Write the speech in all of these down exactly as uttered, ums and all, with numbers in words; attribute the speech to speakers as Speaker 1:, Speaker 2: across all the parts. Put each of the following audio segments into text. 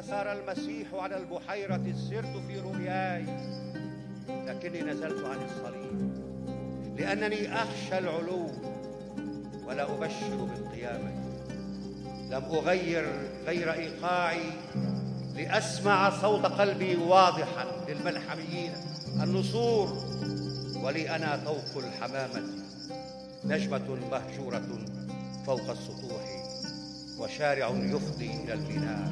Speaker 1: أثار المسيح على البحيرة سرت في رؤياي، لكني نزلت عن الصليب لأنني أخشى العلو ولا أبشر بالقيامة. لم أغير غير إيقاعي لأسمع صوت قلبي واضحا للملحميين النسور، ولي أنا طوق الحمامة، نجمة مهجورة فوق السطوح، وشارع يفضي إلى البناء.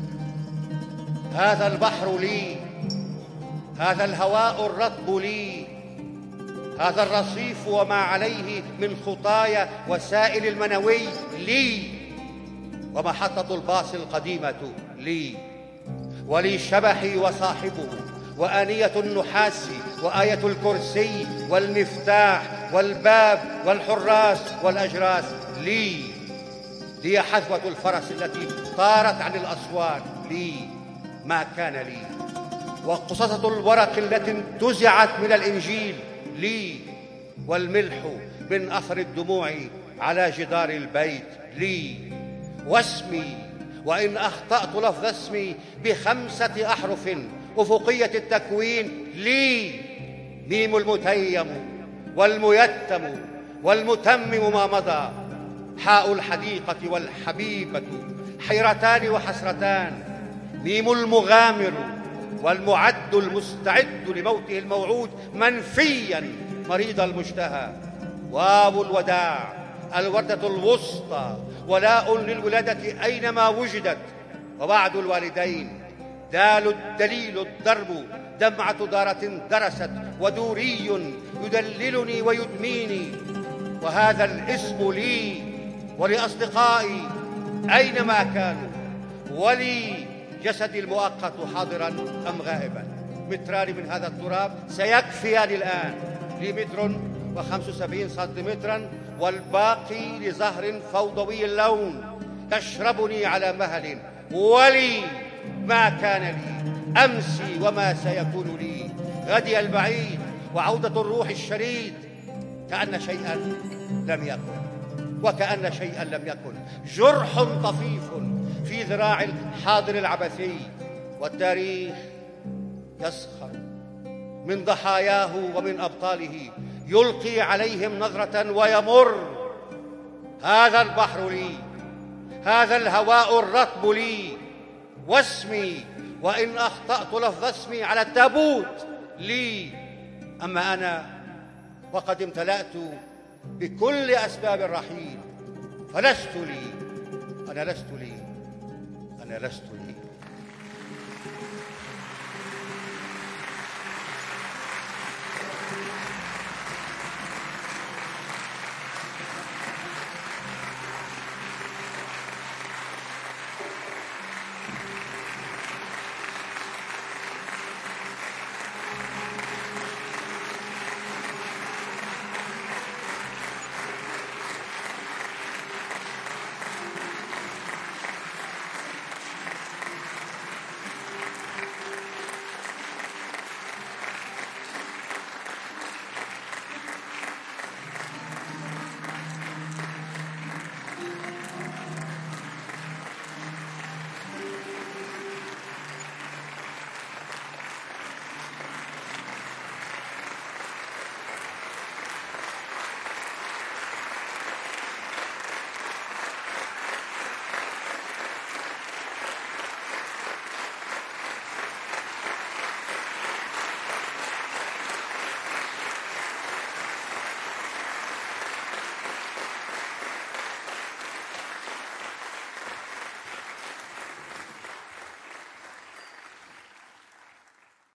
Speaker 1: هذا البحر لي، هذا الهواء الرطب لي، هذا الرصيف وما عليه من خطايا وسائل المنوي لي، ومحطة الباص القديمة لي، ولي شبحي وصاحبه، وآنية النحاس، وآية الكرسي، والمفتاح، والباب، والحراس، والأجراس لي. لي حذوة الفرس التي طارت عن الأسوار لي، ما كان لي، وقصصة الورق التي انتزعت من الإنجيل لي، والملح من أثر الدموع على جدار البيت لي، واسمي وإن أخطأت لفظ اسمي بخمسة أحرف أفقية التكوين لي، ميم المتيم والميتم والمتمم ما مضى، حاء الحديقة والحبيبة حيرتان وحسرتان، ميم المغامر والمعد المستعد لموته الموعود منفيا مريض المشتهى، واو الوداع الوردة الوسطى ولاء للولادة أينما وجدت، وبعد الوالدين دال الدليل الضرب، دمعة دارة درست ودوري يدللني ويدميني، وهذا الاسم لي ولأصدقائي أينما كانوا، ولي جسدي المؤقت حاضرا أم غائبا. متران من هذا التراب سيكفيان الآن، لي متر وخمس وسبعين سنتيمترا، والباقي لزهر فوضوي اللون تشربني على مهل، ولي ما كان لي أمسي وما سيكون لي غدي البعيد وعودة الروح الشريد، كأن شيئا لم يكن وكأن شيئا لم يكن، جرح طفيف في ذراع الحاضر العبثي، والتاريخ يسخر من ضحاياه ومن أبطاله، يلقي عليهم نظرة ويمر. هذا البحر لي، هذا الهواء الرطب لي، واسمي وإن أخطأت لفظ اسمي على التابوت لي. أما أنا وقد امتلأت بكل أسباب الرحيل، فلست لي، أنا لست لي، أنا لست لي.